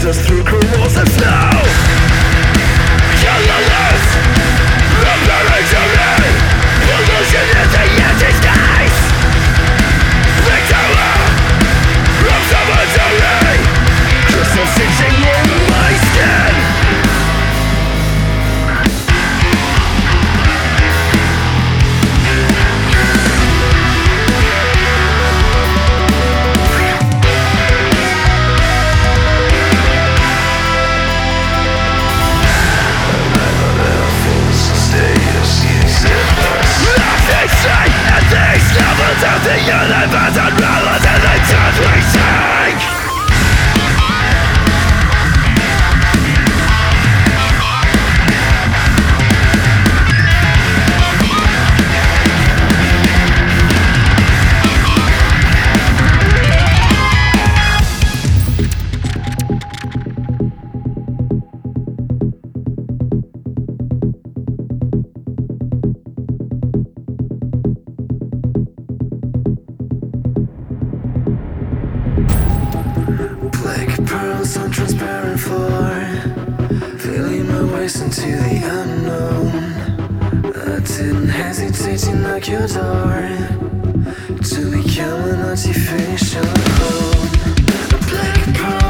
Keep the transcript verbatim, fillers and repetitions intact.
us through corrosive snow. Colorless, appearing to me, pollution in the empty skies. Victory of cemetery, crystal singeing on my skin. Of the universe unravels and the turns we take. Pearls on transparent floor, feeling my ways into the unknown. I didn't hesitate to knock your door, to become an artificial home. Black pearl